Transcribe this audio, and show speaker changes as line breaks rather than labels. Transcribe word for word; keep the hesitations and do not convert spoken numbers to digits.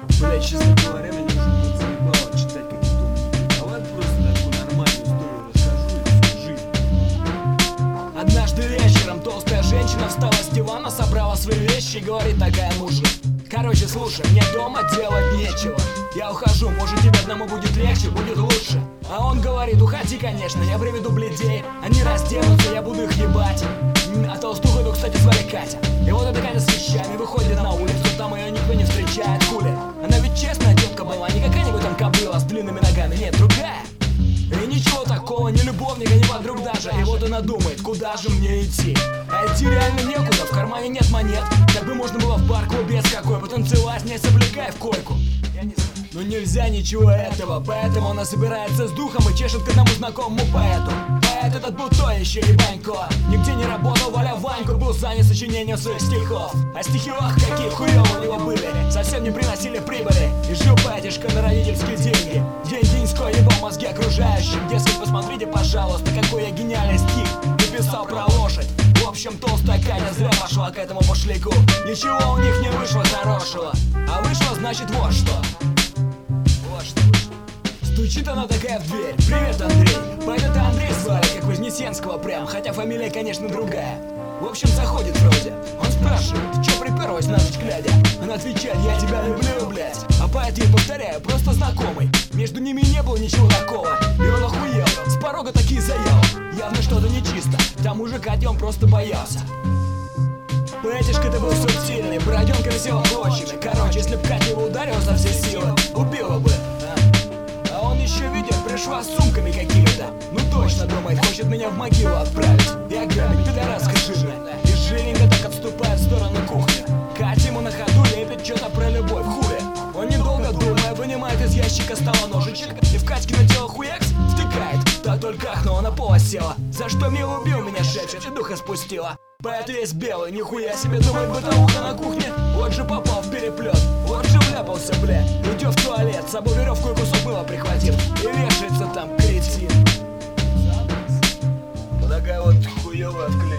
Блять, честно говоря, меня уже тут заебало читать какие-то умники. Давай просто такую нормальную историю расскажу и всю жизнь. Однажды вечером толстая женщина встала с дивана, собрала свои вещи и говорит такая мужу: короче, слушай, мне дома делать нечего. Я ухожу, может тебе одному будет легче, будет лучше. А он говорит: уходи, конечно, я приведу блядей. Они разденутся, я буду их ебать. А толстуху эту, кстати, звали Катя. И вот эта Катя с вещами выходит на улицу, там ее никто не встречает, хули. Она ведь честная тетка была, не какая-нибудь там кобыла с длинными ногами, нет, другая. И ничего такого, ни любовника, ни подруг даже. И вот она думает, куда же мне идти? А идти реально некуда, в кармане нет монет. Так бы можно было в бар клубец какой потанцевать, не соблюкай в койку. Я не знаю. Но нельзя ничего этого, поэтому она собирается с духом и чешет к одному знакомому поэту. Поэт этот был то еще ебанько, нигде не работал, Валя Ваньку, был занят сочинением своих стихов. А стихи, ох, какие хуёвые у него были, совсем не приносили прибыли. И жил батюшка на родительские деньги, день-деньской ебал мозги окружающим. Дескать, посмотрите, пожалуйста, какой я гениальный стих написал про лошадь. В общем, толстая Катя зря пошла к этому пошляку. Ничего у них не вышло хорошего, а вышло, значит, вот что. Вот что вышло. Стучит она такая в дверь: привет, Андрей. Поэта Андрей звали, как Вознесенского прям, хотя фамилия, конечно, другая. В общем, заходит вроде, он спрашивает: ты чё приперлась на ночь глядя? Она отвечает: я тебя люблю, блять. А поэт ей, повторяю, просто знакомый. Между ними не было ничего такого, и он охуел, с порога такие заявы. Явно что-то нечисто, к тому же Катя он просто боялся. Поэтишка-то был субтильный, бороденка висела клочьями. Короче, если б Катя его ударила со всей силы, убила бы. А, а он еще видит, пришла с сумками какими-то. Ну точно, думает, хочет меня в могилу отправить. Я грабить, пидораска жирная. И жирненько так отступает в сторону кухни. Катя ему на ходу лепит что-то про любовь, хули. Он недолго думая, вынимает из ящика стола ножичек и в Катькино тело хуякс втыкает. Та только ахнула, на пол села. За что мило убил меня, шепчет, и духа спустила. Поэт весь белый, нихуя себе, думает, бытовуха на кухне. Вот же попал в переплет, вот же вляпался, бля. Идет в туалет, с собой веревку и кусок мыла прихватив, и вешается там, кретин. Вот такая вот хуёвая вклеивка.